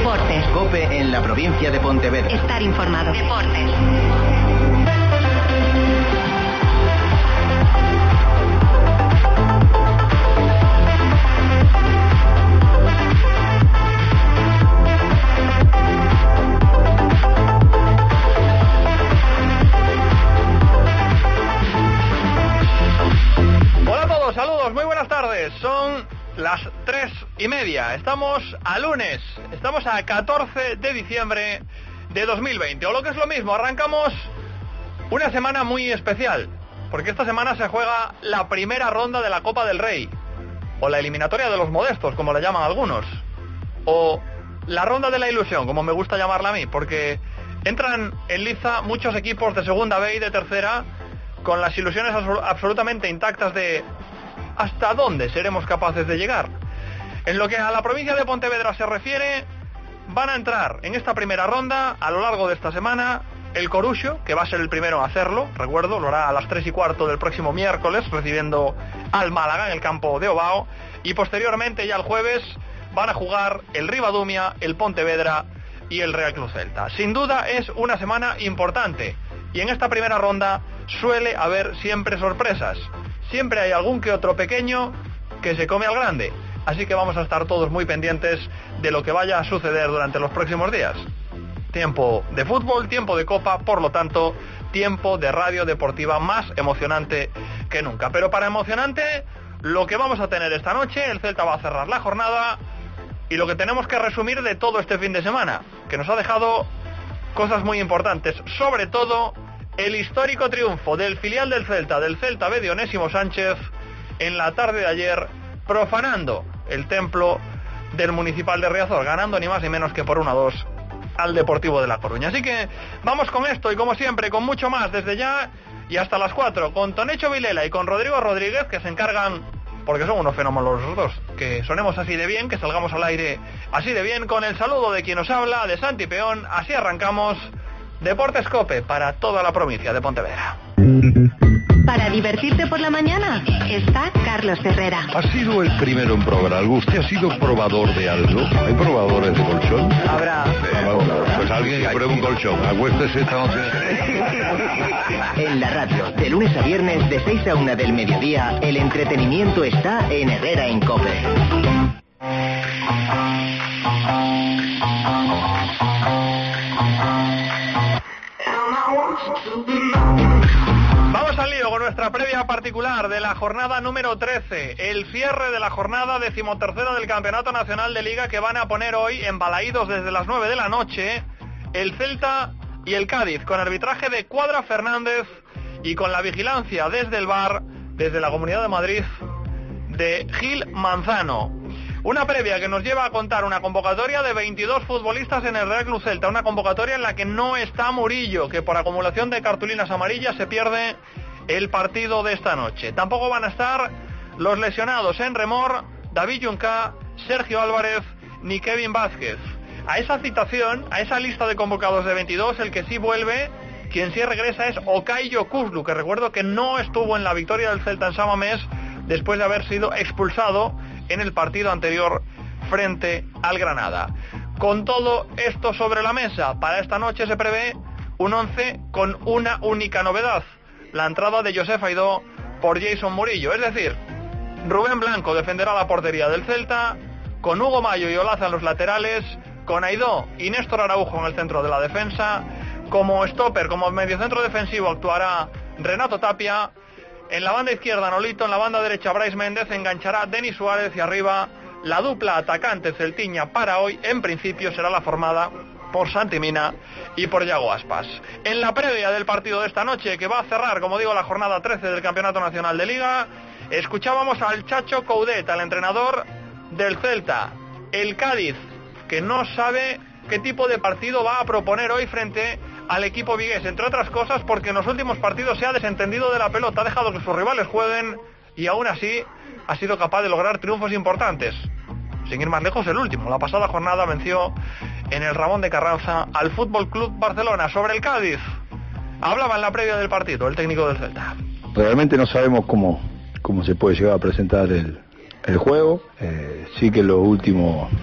Deportes. COPE en la provincia de Pontevedra. Estar informado. Deportes. Hola a todos, saludos, muy buenas tardes. Son las 3:30. Estamos a lunes. Estamos a 14 de diciembre de 2020. O lo que es lo mismo, arrancamos una semana muy especial. Porque esta semana se juega la primera ronda de la Copa del Rey. O la eliminatoria de los modestos, como la llaman algunos. O la ronda de la ilusión, como me gusta llamarla a mí. Porque entran en liza muchos equipos de segunda B y de tercera, con las ilusiones absolutamente intactas de hasta dónde seremos capaces de llegar. En lo que a la provincia de Pontevedra se refiere, van a entrar en esta primera ronda, a lo largo de esta semana, el Coruxo, que va a ser el primero en hacerlo, recuerdo, lo hará a las 3:15 del próximo miércoles, recibiendo al Málaga en el campo de Ovao, y posteriormente, ya el jueves, van a jugar el Ribadumia, el Pontevedra y el Real Club Celta. Sin duda es una semana importante, y en esta primera ronda suele haber siempre sorpresas. Siempre hay algún que otro pequeño que se come al grande. Así que vamos a estar todos muy pendientes de lo que vaya a suceder durante los próximos días. Tiempo de fútbol, tiempo de copa, por lo tanto, tiempo de radio deportiva más emocionante que nunca. Pero para emocionante, lo que vamos a tener esta noche, el Celta va a cerrar la jornada, y lo que tenemos que resumir de todo este fin de semana, que nos ha dejado cosas muy importantes, sobre todo el histórico triunfo del filial del Celta B de Onésimo Sánchez, en la tarde de ayer, profanando el templo del Municipal de Riazor, ganando ni más ni menos que por 1-2 al Deportivo de La Coruña. Así que vamos con esto y como siempre con mucho más desde ya y hasta las 4, con Tonecho Vilela y con Rodrigo Rodríguez, que se encargan, porque son unos fenómenos los dos, que sonemos así de bien, que salgamos al aire así de bien, con el saludo de quien nos habla, de Santi Peón. Así arrancamos Deportes COPE para toda la provincia de Pontevedra. Para divertirte por la mañana está Carlos Herrera. ¿Ha sido el primero en probar algo? ¿Usted ha sido probador de algo? ¿Hay probadores de colchón? Habrá. Pues alguien que pruebe un colchón. Acuéstese esta noche. En la radio, de lunes a viernes, de 6 a 1 del mediodía, el entretenimiento está en Herrera en COPE. Vamos al lío con nuestra previa particular de la jornada número 13, el cierre de la jornada 13ª del Campeonato Nacional de Liga, que van a poner hoy embalaídos desde las 9 de la noche el Celta y el Cádiz, con arbitraje de Cuadra Fernández y con la vigilancia desde el VAR, desde la Comunidad de Madrid, de Gil Manzano. Una previa que nos lleva a contar una convocatoria de 22 futbolistas en el Real Club Celta, una convocatoria en la que no está Murillo, que por acumulación de cartulinas amarillas se pierde el partido de esta noche. Tampoco van a estar los lesionados en remor, David Junca, Sergio Álvarez ni Kevin Vázquez. A esa citación, a esa lista de convocados de 22, el que sí vuelve, quien sí regresa, es Okay Yokuşlu, que recuerdo que no estuvo en la victoria del Celta en San Mamés después de haber sido expulsado en el partido anterior frente al Granada. Con todo esto sobre la mesa, para esta noche se prevé un 11 con una única novedad: la entrada de Josep Aidó por Jason Murillo. Es decir, Rubén Blanco defenderá la portería del Celta, con Hugo Mayo y Olaza en los laterales, con Aidó y Néstor Araujo en el centro de la defensa. Como stopper, como mediocentro defensivo, actuará Renato Tapia. En la banda izquierda Nolito, en la banda derecha Brais Méndez, enganchará Denis Suárez, y arriba la dupla atacante celtiña para hoy, en principio, será la formada por Santi Mina y por Yago Aspas. En la previa del partido de esta noche, que va a cerrar, como digo, la jornada 13 del Campeonato Nacional de Liga, escuchábamos al Chacho Coudet, al entrenador del Celta. El Cádiz, que no sabe qué tipo de partido va a proponer hoy frente al equipo vigués, entre otras cosas porque en los últimos partidos se ha desentendido de la pelota, ha dejado que sus rivales jueguen y aún así ha sido capaz de lograr triunfos importantes. Sin ir más lejos, el último, la pasada jornada, venció en el Ramón de Carranza al Fútbol Club Barcelona. Sobre el Cádiz, hablaba en la previa del partido el técnico del Celta. Realmente no sabemos cómo se puede llegar a presentar el juego. Sí que lo último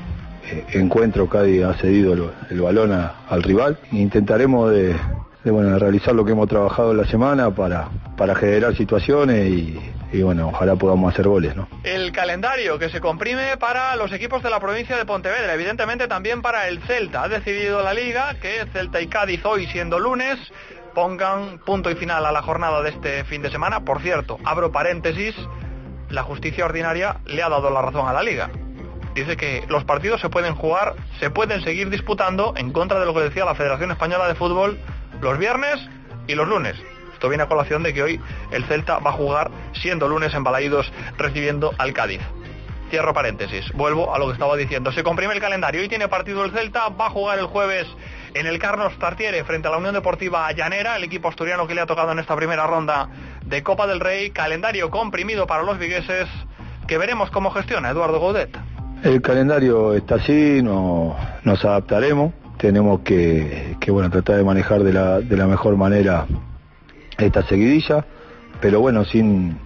encuentro Cádiz ha cedido el balón al rival. Intentaremos de realizar lo que hemos trabajado en la semana para generar situaciones y bueno, ojalá podamos hacer goles, ¿no? El calendario que se comprime para los equipos de la provincia de Pontevedra, evidentemente también para el Celta. Ha decidido la Liga que Celta y Cádiz, hoy siendo lunes, pongan punto y final a la jornada de este fin de semana. Por cierto, abro paréntesis, la justicia ordinaria le ha dado la razón a la Liga. Dice que los partidos se pueden jugar, se pueden seguir disputando, en contra de lo que decía la Federación Española de Fútbol, los viernes y los lunes. Esto viene a colación de que hoy el Celta va a jugar siendo lunes en Balaídos recibiendo al Cádiz. Cierro paréntesis, vuelvo a lo que estaba diciendo. Se comprime el calendario, hoy tiene partido el Celta, va a jugar el jueves en el Carlos Tartiere frente a la Unión Deportiva Llanera, el equipo asturiano que le ha tocado en esta primera ronda de Copa del Rey. Calendario comprimido para los vigueses, que veremos cómo gestiona Eduardo Coudet. El calendario está así, nos adaptaremos, tenemos que tratar de manejar de la mejor manera esta seguidilla, pero bueno, sin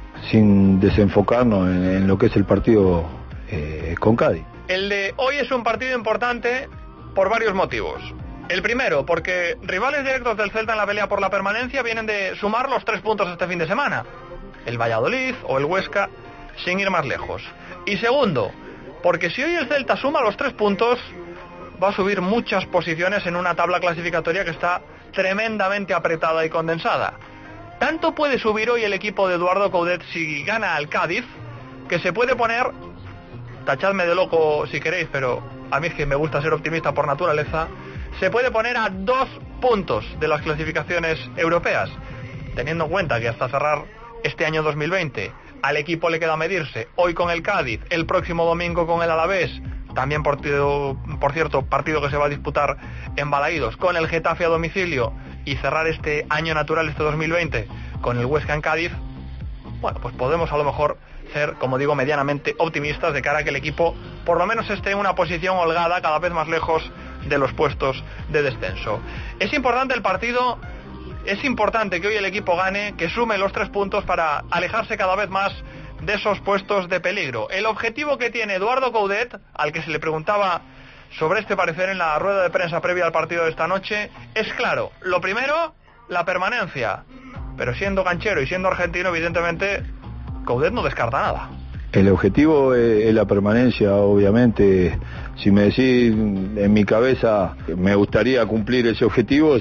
desenfocarnos en lo que es el partido con Cádiz. El de hoy es un partido importante por varios motivos. El primero, porque rivales directos del Celta en la pelea por la permanencia vienen de sumar los 3 puntos este fin de semana. El Valladolid o el Huesca, sin ir más lejos. Y segundo, porque si hoy el Celta suma los 3 puntos, va a subir muchas posiciones en una tabla clasificatoria que está tremendamente apretada y condensada. Tanto puede subir hoy el equipo de Eduardo Coudet si gana al Cádiz, que se puede poner, tachadme de loco si queréis, pero a mí es que me gusta ser optimista por naturaleza, se puede poner a 2 puntos de las clasificaciones europeas, teniendo en cuenta que hasta cerrar este año 2020 al equipo le queda medirse hoy con el Cádiz, el próximo domingo con el Alavés, también por cierto, partido que se va a disputar en Balaídos, con el Getafe a domicilio, y cerrar este año natural, este 2020, con el Huesca en Cádiz. Bueno, pues podemos a lo mejor ser, como digo, medianamente optimistas de cara a que el equipo por lo menos esté en una posición holgada, cada vez más lejos de los puestos de descenso. Es importante el partido, es importante que hoy el equipo gane, que sume los 3 puntos para alejarse cada vez más de esos puestos de peligro. El objetivo que tiene Eduardo Coudet, al que se le preguntaba sobre este parecer en la rueda de prensa previa al partido de esta noche, es claro. Lo primero, la permanencia. Pero siendo canchero y siendo argentino, evidentemente, Coudet no descarta nada. El objetivo es la permanencia, obviamente. Si me decís, en mi cabeza, me gustaría cumplir ese objetivo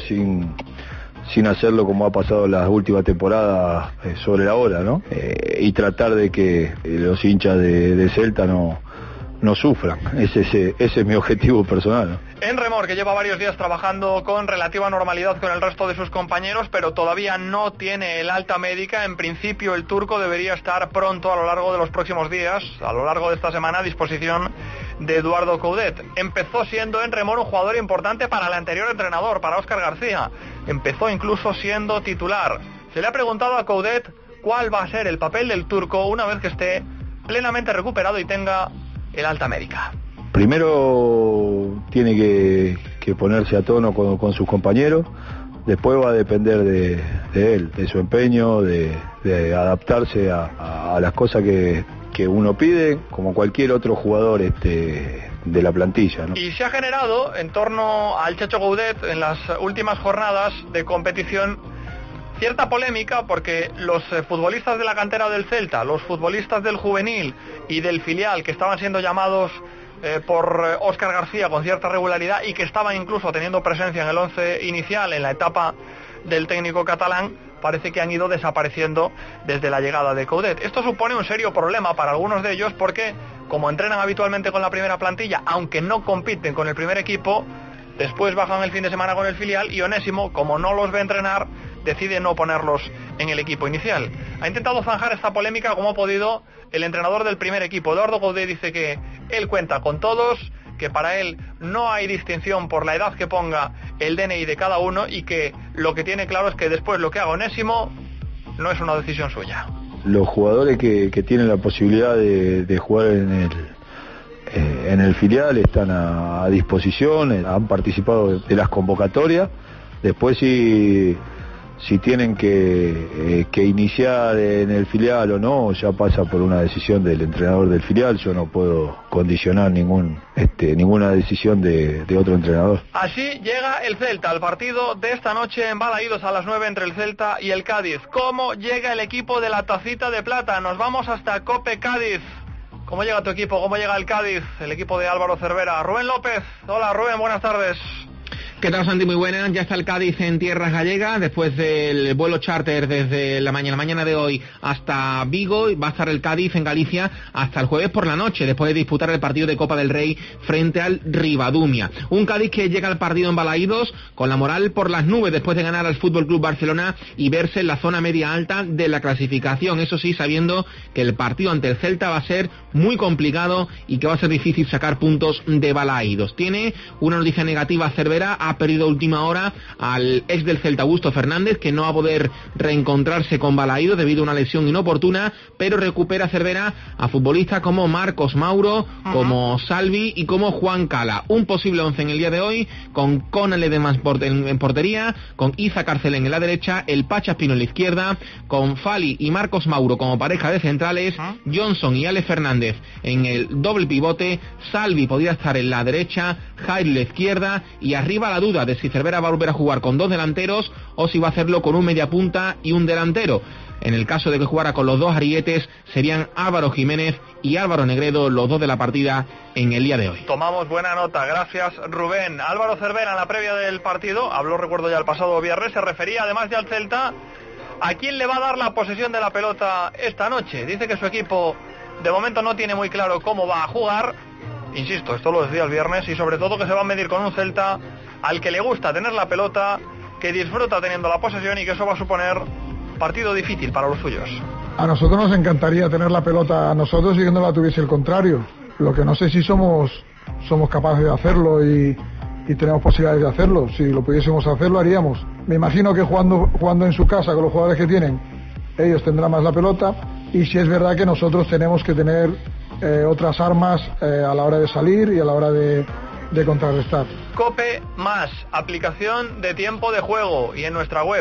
sin hacerlo como ha pasado las últimas temporadas sobre la hora, ¿no? Y tratar de que los hinchas de Celta no sufran. Ese es mi objetivo personal, ¿no? En Remor, que lleva varios días trabajando con relativa normalidad con el resto de sus compañeros, pero todavía no tiene el alta médica. En principio el turco debería estar pronto, a lo largo de los próximos días, a lo largo de esta semana, a disposición de Eduardo Coudet. Empezó siendo en Remor un jugador importante para el anterior entrenador, para Óscar García. Empezó incluso siendo titular. Se le ha preguntado a Coudet cuál va a ser el papel del turco una vez que esté plenamente recuperado y tenga el alta médica. Primero tiene que ponerse a tono con sus compañeros, después va a depender de él, de su empeño, de adaptarse a las cosas que uno pide, como cualquier otro jugador de la plantilla, ¿no? Y se ha generado en torno al Checho Coudet en las últimas jornadas de competición cierta polémica, porque los futbolistas de la cantera del Celta, los futbolistas del juvenil y del filial que estaban siendo llamados por Óscar García con cierta regularidad y que estaban incluso teniendo presencia en el 11 inicial en la etapa del técnico catalán, parece que han ido desapareciendo desde la llegada de Coudet. Esto supone un serio problema para algunos de ellos porque, como entrenan habitualmente con la primera plantilla, aunque no compiten con el primer equipo, después bajan el fin de semana con el filial y Onésimo, como no los ve entrenar, decide no ponerlos en el equipo inicial. Ha intentado zanjar esta polémica como ha podido el entrenador del primer equipo. Eduardo Coudet dice que él cuenta con todos, que para él no hay distinción por la edad que ponga el DNI de cada uno y que lo que tiene claro es que después lo que haga Onésimo no es una decisión suya. Los jugadores que tienen la posibilidad de jugar en el filial están a disposición, han participado de las convocatorias. Después si si tienen que iniciar en el filial o no, ya pasa por una decisión del entrenador del filial. Yo no puedo condicionar ninguna decisión de otro entrenador. Así llega el Celta al partido de esta noche en Balaídos a las 9 entre el Celta y el Cádiz. ¿Cómo llega el equipo de la Tacita de Plata? Nos vamos hasta Cope Cádiz. ¿Cómo llega tu equipo? ¿Cómo llega el Cádiz? El equipo de Álvaro Cervera. Rubén López. Hola Rubén, buenas tardes. ¿Qué tal, Santi? Muy buenas. Ya está el Cádiz en tierras gallegas después del vuelo charter desde la mañana de hoy hasta Vigo. Va a estar el Cádiz en Galicia hasta el jueves por la noche, después de disputar el partido de Copa del Rey frente al Ribadumia. Un Cádiz que llega al partido en Balaídos con la moral por las nubes después de ganar al Fútbol Club Barcelona y verse en la zona media alta de la clasificación. Eso sí, sabiendo que el partido ante el Celta va a ser muy complicado y que va a ser difícil sacar puntos de Balaídos. Tiene una noticia negativa Cervera. Ha perdido a última hora al ex del Celta, Augusto Fernández, que no va a poder reencontrarse con Balaídos debido a una lesión inoportuna, pero recupera Cervera a futbolistas como Marcos Mauro, como Salvi y como Juan Cala. Un posible 11 en el día de hoy, con Conan Ledemans en portería, con Iza Carcelén en la derecha, el Pacha Espino en la izquierda, con Fali y Marcos Mauro como pareja de centrales, Johnson y Alex Fernández en el doble pivote, Salvi podría estar en la derecha, Jair en la izquierda, y arriba la duda de si Cervera va a volver a jugar con dos delanteros o si va a hacerlo con un mediapunta y un delantero. En el caso de que jugara con los dos arietes, serían Álvaro Jiménez y Álvaro Negredo los dos de la partida en el día de hoy. Tomamos buena nota, gracias Rubén. Álvaro Cervera en la previa del partido, habló, recuerdo ya el pasado viernes, se refería además de al Celta, ¿a quién le va a dar la posesión de la pelota esta noche? Dice que su equipo de momento no tiene muy claro cómo va a jugar. Insisto, esto lo decía el viernes, y sobre todo que se va a medir con un Celta al que le gusta tener la pelota, que disfruta teniendo la posesión y que eso va a suponer partido difícil para los suyos. A nosotros nos encantaría tener la pelota a nosotros y que no la tuviese el contrario. Lo que no sé si somos capaces de hacerlo y tenemos posibilidades de hacerlo. Si lo pudiésemos hacer, lo haríamos. Me imagino que jugando en su casa con los jugadores que tienen, ellos tendrán más la pelota, y si es verdad que nosotros tenemos que tener otras armas a la hora de salir y a la hora de contrarrestar. Cope más, aplicación de tiempo de juego, y en nuestra web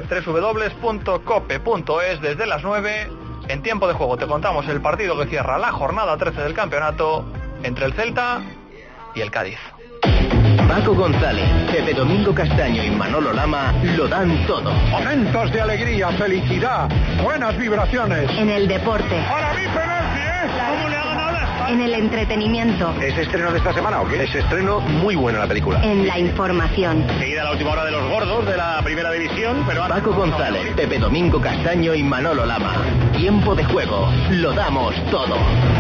www.cope.es desde las 9, en tiempo de juego te contamos el partido que cierra la jornada 13 del campeonato entre el Celta y el Cádiz. Paco González, Pepe Domingo Castaño y Manolo Lama lo dan todo. Momentos de alegría, felicidad, buenas vibraciones. En el deporte. ¡Para mí penalti, ¿Cómo le hagan ahora? En el entretenimiento. ¿Es estreno de esta semana o qué? Es estreno muy buena la película. En la información. Seguida la última hora de los gordos de la primera división, pero ahora... Paco González, Pepe Domingo Castaño y Manolo Lama. Tiempo de juego, lo damos todo.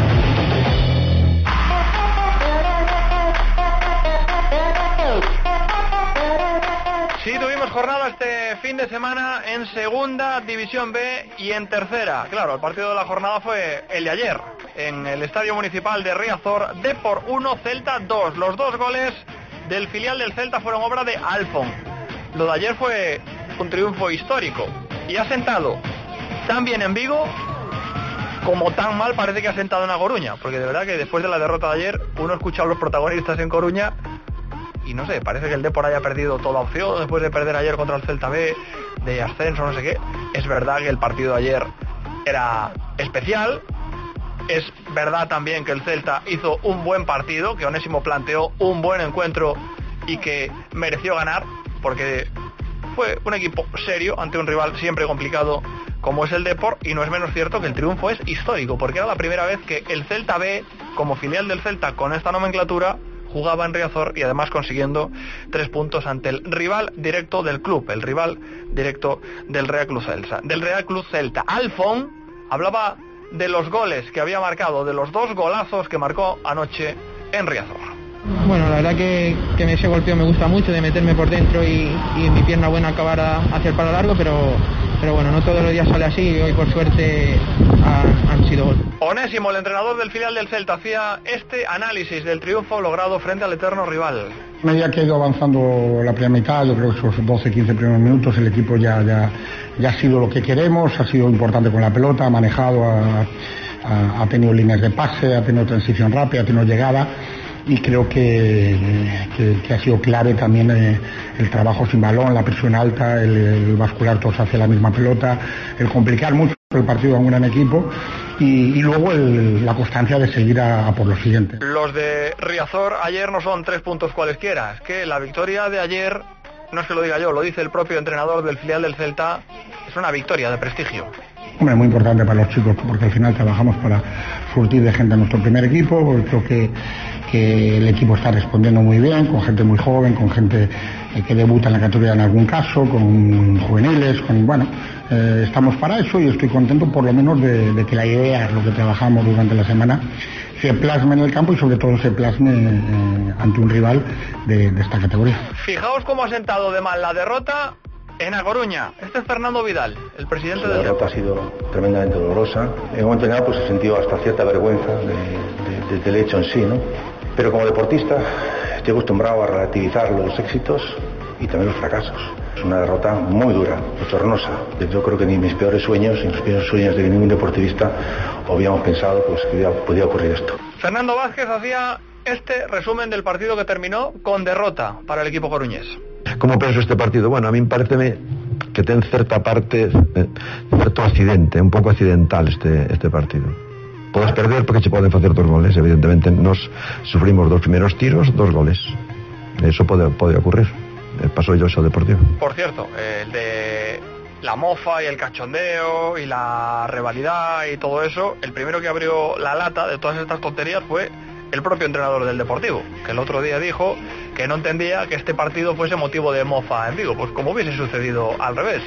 Sí, tuvimos jornada este fin de semana en Segunda División B y en Tercera. Claro, el partido de la jornada fue el de ayer, en el Estadio Municipal de Riazor. Depor 1, Celta 2. Los dos goles del filial del Celta fueron obra de Alfon. Lo de ayer fue un triunfo histórico y ha sentado tan bien en Vigo como tan mal parece que ha sentado en A Coruña, porque de verdad que después de la derrota de ayer uno escucha a los protagonistas en Coruña y no sé, parece que el Depor haya perdido toda opción después de perder ayer contra el Celta B, de ascenso, no sé qué. Es verdad que el partido de ayer era especial, es verdad también que el Celta hizo un buen partido, que Onésimo planteó un buen encuentro y que mereció ganar, porque fue un equipo serio ante un rival siempre complicado como es el Depor, y no es menos cierto que el triunfo es histórico, porque era la primera vez que el Celta B, como filial del Celta con esta nomenclatura, jugaba en Riazor y además consiguiendo 3 puntos ante el rival directo del club, el rival directo del Real Club Celta. Alfon hablaba de los goles que había marcado, de los 2 golazos que marcó anoche en Riazor. Bueno, la verdad que ese golpeo me gusta mucho, de meterme por dentro y mi pierna buena acabar hacia el palo largo, pero bueno, no todos los días sale así, y hoy por suerte han sido gol. Onésimo, el entrenador del filial del Celta, hacía este análisis del triunfo logrado frente al eterno rival. A medida que ha ido avanzando la primera mitad, yo creo que esos 12-15 primeros minutos, el equipo ya ha sido lo que queremos, ha sido importante con la pelota, ha manejado, ha tenido líneas de pase, ha tenido transición rápida, ha tenido llegada. y creo que ha sido clave también el trabajo sin balón, la presión alta, el bascular todos hacia la misma pelota, el complicar mucho el partido a un gran equipo y luego la constancia de seguir a por lo siguiente. Los de Riazor ayer no son 3 puntos cualesquiera, es que la victoria de ayer, no es que lo diga yo, lo dice el propio entrenador del filial del Celta, es una victoria de prestigio. Hombre, muy importante para los chicos, porque al final trabajamos para surtir de gente a nuestro primer equipo, porque creo que el equipo está respondiendo muy bien, con gente muy joven, con gente que debuta en la categoría en algún caso, con juveniles, estamos para eso y estoy contento por lo menos de que la idea, lo que trabajamos durante la semana, se plasme en el campo y sobre todo se plasme ante un rival de esta categoría. Fijaos cómo ha sentado de mal la derrota en A Coruña. Este es Fernando Vidal, el presidente del Depor. La derrota ha sido tremendamente dolorosa. En un momento dado pues he sentido hasta cierta vergüenza del hecho en sí, ¿no? Pero como deportista estoy acostumbrado a relativizar los éxitos y también los fracasos. Es una derrota muy dura, bochornosa. Yo creo que ni mis peores sueños, ni los peores sueños de ningún deportivista habíamos pensado pues, que podía ocurrir esto. Fernando Vázquez hacía este resumen del partido que terminó con derrota para el equipo coruñés. ¿Cómo penso este partido? Bueno, a mí parece que ten certa parte, certo accidente, un pouco accidental este partido. Podes perder porque se poden facer 2 goles, evidentemente nos sufrimos 2 primeros tiros, 2 goles. Eso pode ocurrir. Pasó yo eso deportivo. Por cierto, el de la mofa y el cachondeo y la rivalidad y todo eso, el primero que abrió la lata de todas estas tonterías fue el propio entrenador del Deportivo, que el otro día dijo que no entendía que este partido fuese motivo de mofa en Vigo, pues como hubiese sucedido al revés.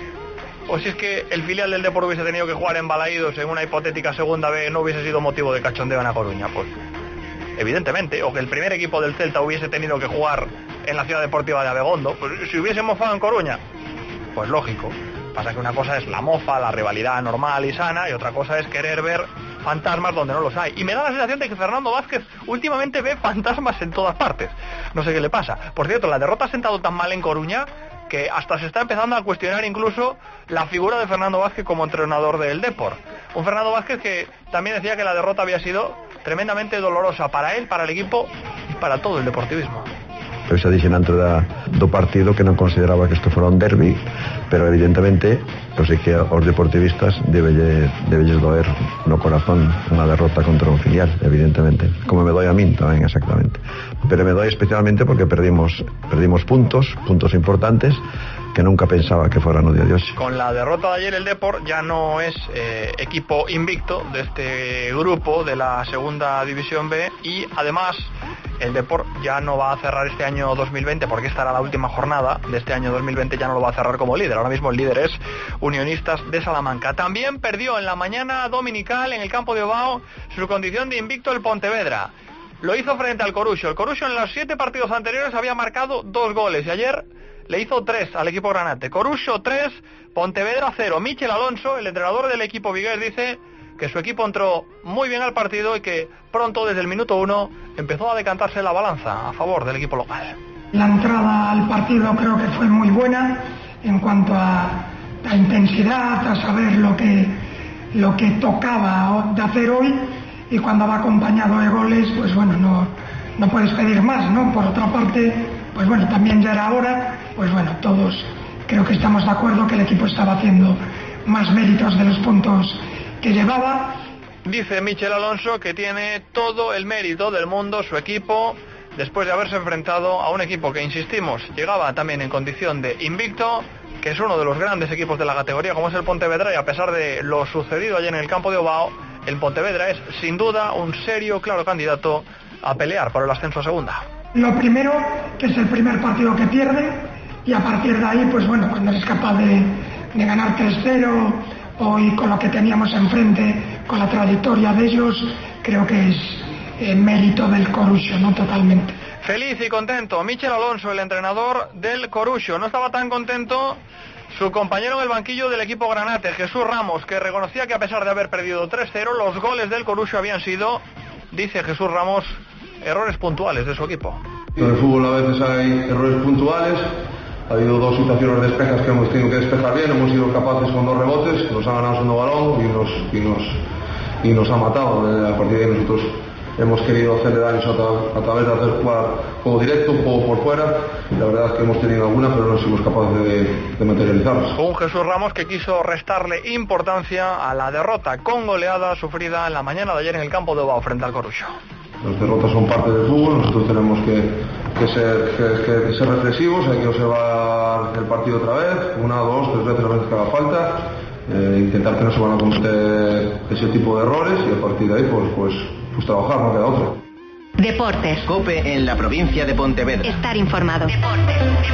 O si es que el filial del Deportivo hubiese tenido que jugar en Balaídos en una hipotética segunda B, no hubiese sido motivo de cachondeo en A Coruña, pues evidentemente, o que el primer equipo del Celta hubiese tenido que jugar en la ciudad deportiva de Abegondo, pues si hubiese mofado en Coruña, pues lógico. Pasa que una cosa es la mofa, la rivalidad normal y sana, y otra cosa es querer ver fantasmas donde no los hay. Y me da la sensación de que Fernando Vázquez últimamente ve fantasmas en todas partes. No sé qué le pasa. Por cierto, la derrota ha sentado tan mal en Coruña que hasta se está empezando a cuestionar incluso la figura de Fernando Vázquez como entrenador del Depor. Un Fernando Vázquez que también decía que la derrota había sido tremendamente dolorosa para él, para el equipo y para todo el deportivismo. Eu xa dixen antes do partido que non consideraba que isto fora un derbi, pero evidentemente eu sei que aos deportivistas debelles doer no corazón unha derrota contra un filial, evidentemente, como me doi a min tamén exactamente, pero me doi especialmente porque perdimos puntos importantes que nunca pensaba que fuera no día de hoxe. Con la derrota de ayer el Depor ya no es equipo invicto de este grupo de la segunda división B y además el Depor ya no va a cerrar este año 2020 porque esta era la última jornada de este año 2020, ya no lo va a cerrar como líder. Ahora mismo el líder es Unionistas de Salamanca. También perdió en la mañana dominical en el campo de Ovao su condición de invicto el Pontevedra. Lo hizo frente al Coruxo. El Coruxo en los 7 partidos anteriores había marcado 2 goles y ayer le hizo 3 al equipo granate. Coruxo 3, Pontevedra 0. Michel Alonso, el entrenador del equipo vigués, dice que su equipo entró muy bien al partido y que pronto, desde el minuto 1, empezó a decantarse la balanza a favor del equipo local. La entrada al partido creo que fue muy buena en cuanto a intensidad, a saber lo que tocaba de hacer hoy, y cuando va acompañado de goles, pues bueno, no puedes pedir más, ¿no? Por otra parte, pues bueno, también ya era hora, pues bueno, todos creo que estamos de acuerdo que el equipo estaba haciendo más méritos de los puntos que llevaba. Dice Michel Alonso que tiene todo el mérito del mundo su equipo después de haberse enfrentado a un equipo que, insistimos, llegaba también en condición de invicto, que es uno de los grandes equipos de la categoría como es el Pontevedra, y a pesar de lo sucedido allí en el campo de Ovao, el Pontevedra es sin duda un serio, claro candidato a pelear por el ascenso a segunda. Lo primero, que es el primer partido que pierde, y a partir de ahí, pues bueno, cuando eres capaz de ganar 3-0 y con lo que teníamos enfrente, con la trayectoria de ellos, creo que es mérito del Coruxo, ¿no? Totalmente. Feliz y contento Michel Alonso, el entrenador del Coruxo. No estaba tan contento su compañero en el banquillo del equipo granate, Jesús Ramos, que reconocía que a pesar de haber perdido 3-0, los goles del Coruxo habían sido, dice Jesús Ramos, errores puntuales de su equipo. En el fútbol a veces hay errores puntuales. Ha habido 2 situaciones de despejas que hemos tenido que despejar bien, hemos sido capaces con 2 rebotes, nos ha ganado segundo balón y nos ha matado. A partir de ahí nosotros hemos querido hacerle daños a través de hacer jugar juego directo, juego por fuera. La verdad es que hemos tenido alguna, pero no somos capaces de materializarlas. Un Jesús Ramos que quiso restarle importancia a la derrota con goleada sufrida en la mañana de ayer en el campo de Ovao frente al Coruxo. Las derrotas son parte del fútbol, nosotros tenemos que ser reflexivos, hay que observar el partido otra vez, 1, 2, 3 veces las veces que haga falta, intentar que no se van a cometer ese tipo de errores y a partir de ahí pues trabajar, no queda otra. Deportes. COPE en la provincia de Pontevedra. Estar informado. Deportes.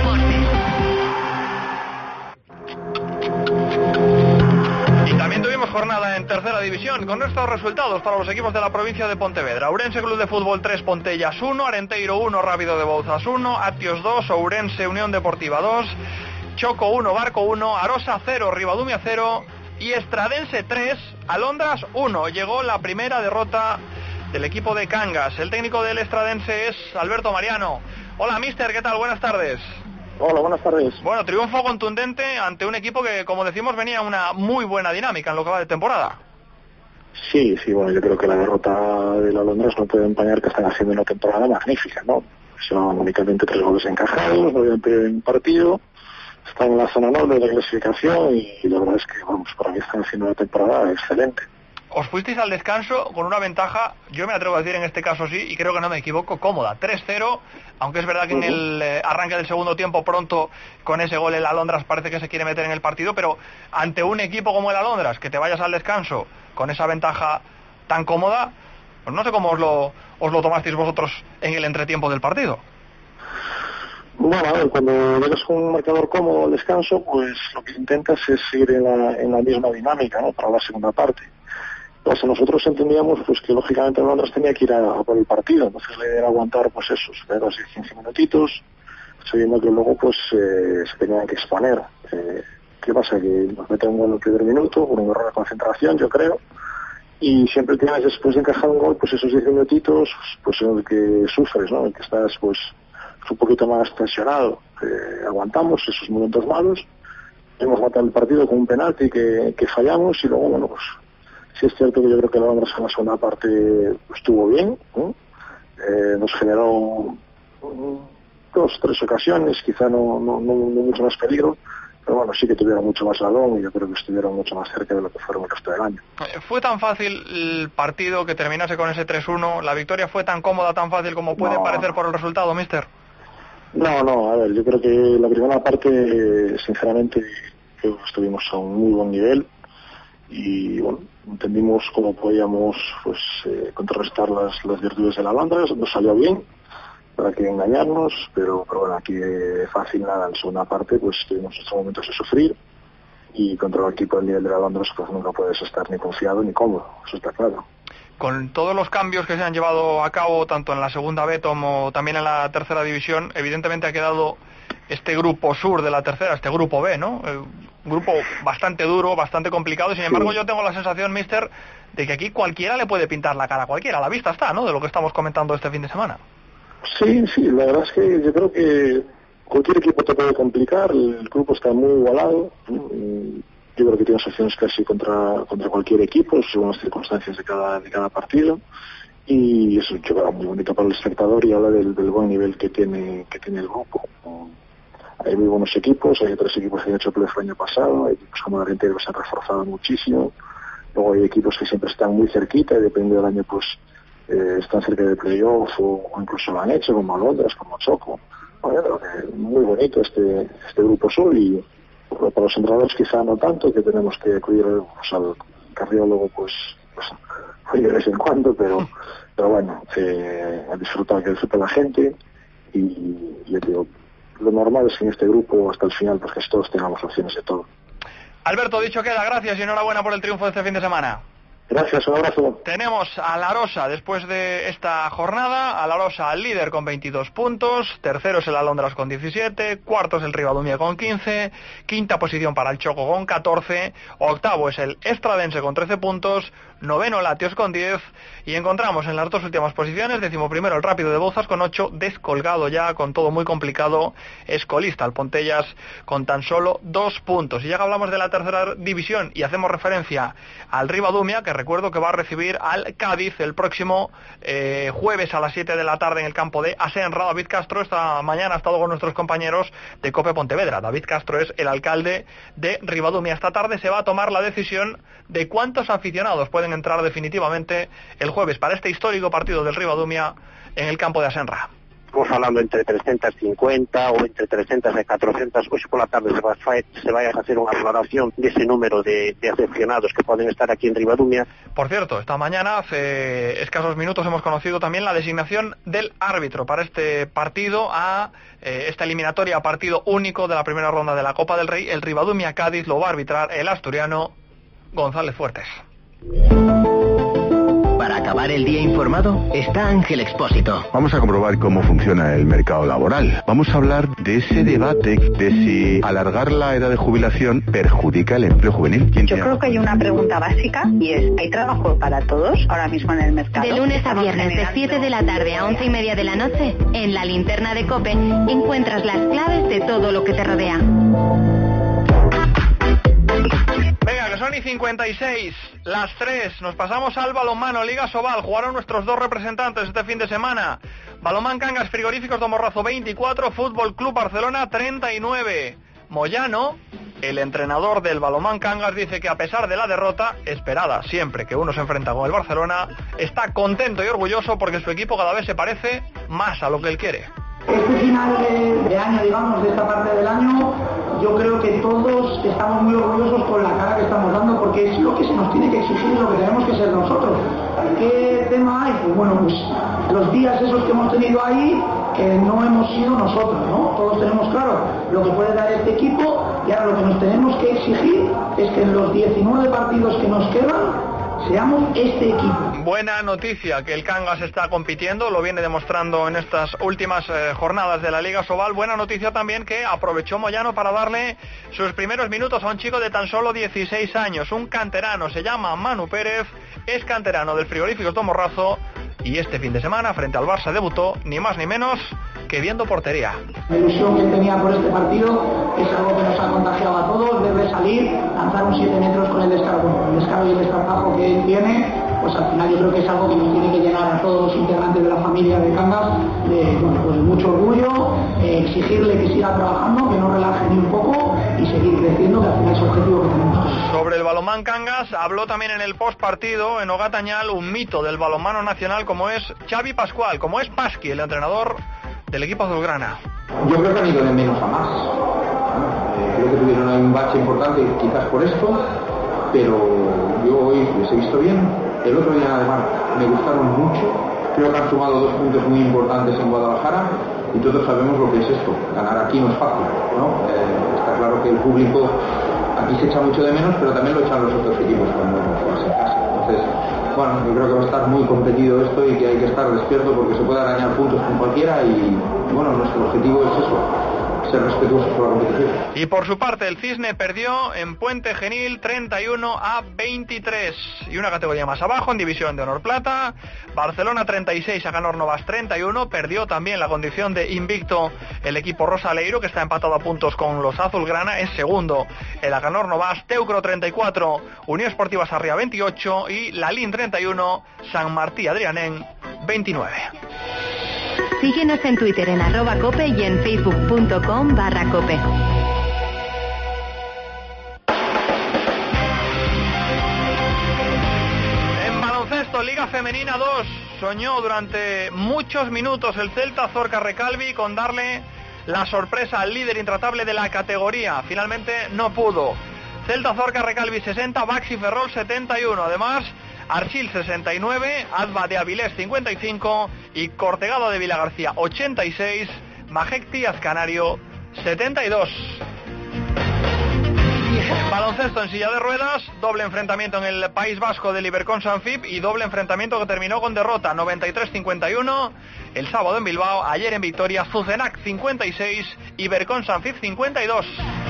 Y también tuvimos jornada en tercera división con estos resultados para los equipos de la provincia de Pontevedra. Ourense Club de Fútbol 3, Pontellas 1, Arenteiro 1, Rábido de Bouzas 1, Atios 2, Ourense Unión Deportiva 2, Choco 1, Barco 1, Arosa 0, Ribadumia 0 y Estradense 3, Alondras 1. Llegó la primera derrota del equipo de Cangas. El técnico del Estradense es Alberto Mariano. Hola, mister, ¿qué tal? Buenas tardes. Hola, buenas tardes. Bueno, triunfo contundente ante un equipo que, como decimos, venía una muy buena dinámica en lo que va de temporada. Sí, bueno, yo creo que la derrota de la Alondras no puede empañar que están haciendo una temporada magnífica, ¿no? Son únicamente 3 goles encajados, no habían perdido un partido, están en la zona noble de la clasificación y la verdad es que, vamos, para mí están haciendo una temporada excelente. Os fuisteis al descanso con una ventaja, yo me atrevo a decir en este caso sí, y creo que no me equivoco, cómoda, 3-0, aunque es verdad que en el arranque del segundo tiempo pronto con ese gol el Alondras parece que se quiere meter en el partido, pero ante un equipo como el Alondras, que te vayas al descanso con esa ventaja tan cómoda, pues no sé cómo os lo tomasteis vosotros en el entretiempo del partido. Bueno, a ver, cuando llegas con un marcador cómodo al descanso, pues lo que intentas es seguir en la misma dinámica, ¿no?, para la segunda parte. Pues nosotros entendíamos pues que lógicamente Londres tenía que ir a por el partido, entonces la idea era aguantar pues esos 15 minutitos, sabiendo que luego pues se tenían que exponer. ¿Qué pasa? Que nos meten un gol en el primer minuto por un error de concentración, yo creo, y siempre tienes después de encajar un gol pues esos 10 minutitos pues en el que sufres, ¿no?, en el que estás pues un poquito más tensionado. Aguantamos esos momentos malos, hemos matado el partido con un penalti que fallamos y luego bueno pues sí es cierto que yo creo que la Alondras en la segunda parte estuvo bien, ¿no? Nos generó 2, 3 ocasiones, quizá no mucho más peligro, pero bueno, sí que tuvieron mucho más balón y yo creo que estuvieron mucho más cerca de lo que fueron el resto del año. ¿Fue tan fácil el partido que terminase con ese 3-1? ¿La victoria fue tan cómoda, tan fácil como puede parecer por el resultado, mister? No, a ver, yo creo que la primera parte, sinceramente, creo que estuvimos a un muy buen nivel y bueno, entendimos cómo podíamos pues contrarrestar las virtudes de la Alondras. Nos salió bien, para que engañarnos, pero bueno, aquí fácil nada. En la segunda parte pues tuvimos estos momentos de sufrir y contra el equipo del nivel de la Alondras pues nunca puedes estar ni confiado ni cómodo, eso está claro. Con todos los cambios que se han llevado a cabo tanto en la segunda B como también en la tercera división, evidentemente ha quedado este grupo sur de la tercera, este grupo B, ¿no? Un grupo bastante duro, bastante complicado, y sin embargo yo tengo la sensación, mister, de que aquí cualquiera le puede pintar la cara a cualquiera. A la vista está, ¿no?, de lo que estamos comentando este fin de semana. Sí, la verdad es que yo creo que cualquier equipo te puede complicar, el grupo está muy igualado, yo creo que tienes opciones casi contra cualquier equipo, según las circunstancias de cada partido, y eso yo creo muy bonito para el espectador y habla del buen nivel que tiene el grupo. Hay muy buenos equipos, hay otros equipos que han hecho playoff el año pasado, hay equipos como la Arenteiro que se han reforzado muchísimo, luego hay equipos que siempre están muy cerquita y depende del año pues están cerca del playoff o incluso lo han hecho, como Alondras, como Choco. Bueno, yo creo que muy bonito este grupo sur y para los entrenadores quizá no tanto, que tenemos que acudir pues, al cardiólogo pues de vez en cuando, pero bueno, a disfrutar que disfruta la gente y yo digo, lo normal es que en este grupo hasta el final pues que todos tengamos opciones de todo. Alberto, dicho queda, gracias y enhorabuena por el triunfo de este fin de semana. Gracias, un abrazo. Tenemos a La Arosa después de esta jornada, a La Arosa al líder con 22 puntos, tercero es el Alondras con 17, cuarto es el Ribadumia con 15, quinta posición para el Choco con 14, octavo es el Estradense con 13 puntos, noveno el Atios con 10 y encontramos en las dos últimas posiciones, 11º el Rápido de Bouzas con 8, descolgado ya con todo muy complicado, es colista el Pontellas con tan solo 2 puntos. Y ya que hablamos de la tercera división y hacemos referencia al Ribadumia, que recuerdo que va a recibir al Cádiz el próximo jueves a las 7 de la tarde en el campo de Asenra. David Castro esta mañana ha estado con nuestros compañeros de COPE Pontevedra. David Castro es el alcalde de Ribadumia. Esta tarde se va a tomar la decisión de cuántos aficionados pueden entrar definitivamente el jueves para este histórico partido del Ribadumia en el campo de Asenra. Estamos hablando entre 350 o entre 300 y 400. Hoy por la tarde se vaya a hacer una valoración de ese número de aficionados que pueden estar aquí en Ribadumia. Por cierto, esta mañana, hace escasos minutos, hemos conocido también la designación del árbitro para este partido, esta eliminatoria, partido único de la primera ronda de la Copa del Rey. El Ribadumia-Cádiz lo va a arbitrar el asturiano González Fuertes. Para acabar el día informado está Ángel Expósito. Vamos a comprobar cómo funciona el mercado laboral. Vamos a hablar de ese debate de si alargar la edad de jubilación perjudica el empleo juvenil. Yo creo que hay una pregunta básica y es, ¿hay trabajo para todos ahora mismo en el mercado? De lunes a viernes de 7 de la tarde a 11:30 de la noche, en la linterna de COPE encuentras las claves de todo lo que te rodea. Venga, que son y 56, las 3, nos pasamos al balonmano, Liga Sobal. Jugaron nuestros dos representantes este fin de semana. Balonmán Cangas Frigoríficos do Morrazo 24, Fútbol Club Barcelona 39. Moyano, el entrenador del Balonmán Cangas, dice que a pesar de la derrota, esperada siempre que uno se enfrenta con el Barcelona, está contento y orgulloso porque su equipo cada vez se parece más a lo que él quiere. Este final de año, digamos, de esta parte del año, yo creo que todos estamos muy orgullosos con la cara que estamos dando, porque es lo que se nos tiene que exigir, es lo que tenemos que ser nosotros. ¿Qué tema hay? Pues bueno, pues los días esos que hemos tenido ahí, que no hemos sido nosotros, ¿no? Todos tenemos claro lo que puede dar este equipo, y ahora lo que nos tenemos que exigir es que en los 19 partidos que nos quedan, seamos este equipo. Buena noticia que el Cangas está compitiendo, lo viene demostrando en estas últimas jornadas de la Liga Sobal. Buena noticia también que aprovechó Moyano para darle sus primeros minutos a un chico de tan solo 16 años, un canterano, se llama Manu Pérez, es canterano del Frigoríficos do Morrazo y este fin de semana frente al Barça debutó ni más ni menos que viendo portería. La ilusión que tenía por este partido es algo que nos ha contagiado a todos, verle salir, lanzar un 7 metros con el descargo y el descartajo que él tiene, pues al final yo creo que es algo que nos tiene que llenar a todos los integrantes de la familia de Cangas de pues mucho orgullo, exigirle que siga trabajando, que no relaje ni un poco y seguir creciendo, que al final es el objetivo que tenemos. Sobre el balonmán Cangas habló también en el postpartido en Ogatañal un mito del balonmano nacional como es Xavi Pascual, como es Pasqui, el entrenador del equipo azulgrana. Yo creo que han ido de menos a más. Creo que tuvieron ahí un bache importante quizás por esto, pero yo hoy les he visto bien. El otro día además me gustaron mucho. Creo que han sumado 2 puntos muy importantes en Guadalajara y todos sabemos lo que es esto. Ganar aquí no es fácil, ¿no? Está claro que el público aquí se echa mucho de menos, pero también lo echan los otros equipos cuando juegas en casa. Entonces, bueno, yo creo que va a estar muy competido esto y que hay que estar despierto porque se puede arañar puntos con cualquiera y, bueno, nuestro objetivo es eso, ser respetuosos por la competición. Y por su parte el Cisne perdió en Puente Genil 31-23 y una categoría más abajo en División de Honor Plata, Barcelona 36 a Aganor Novas 31, perdió también la condición de invicto el equipo Rosaleiro que está empatado a puntos con los azulgrana, es segundo el Aganor Novas, Teucro 34, Unión Esportiva Sarria 28 y Lalín 31, San Martí Adrianén 29. Síguenos en Twitter en @cope y en facebook.com/cope. En baloncesto, Liga Femenina 2, soñó durante muchos minutos el Celta Zorca Recalvi con darle la sorpresa al líder intratable de la categoría. Finalmente no pudo. Celta Zorca Recalvi 60, Baxi Ferrol 71. Además, Archil 69, Adva de Avilés 55 y Cortegado de Vilagarcía 86, Majek Tíaz Canario 72. Baloncesto en silla de ruedas, doble enfrentamiento en el País Vasco del Ibercon Sanfib y doble enfrentamiento que terminó con derrota 93-51 el sábado en Bilbao, ayer en Vitoria, Zuzenac 56, Ibercon Sanfib 52.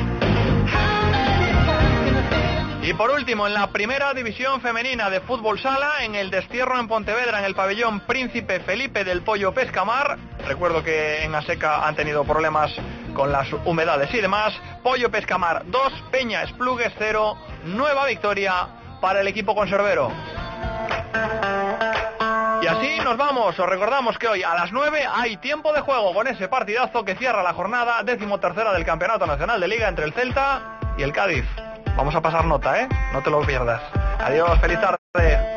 Y por último, en la primera división femenina de fútbol sala, en el destierro en Pontevedra, en el pabellón Príncipe Felipe del Pollo Pescamar, recuerdo que en Aseca han tenido problemas con las humedades y demás, Pollo Pescamar 2, Peña Esplugues 0, nueva victoria para el equipo conservero. así nos vamos. Os recordamos que hoy a las 9 hay tiempo de juego con ese partidazo que cierra la jornada 13ª del Campeonato Nacional de Liga entre el Celta y el Cádiz. Vamos a pasar nota, ¿eh? No te lo pierdas. Adiós, feliz tarde.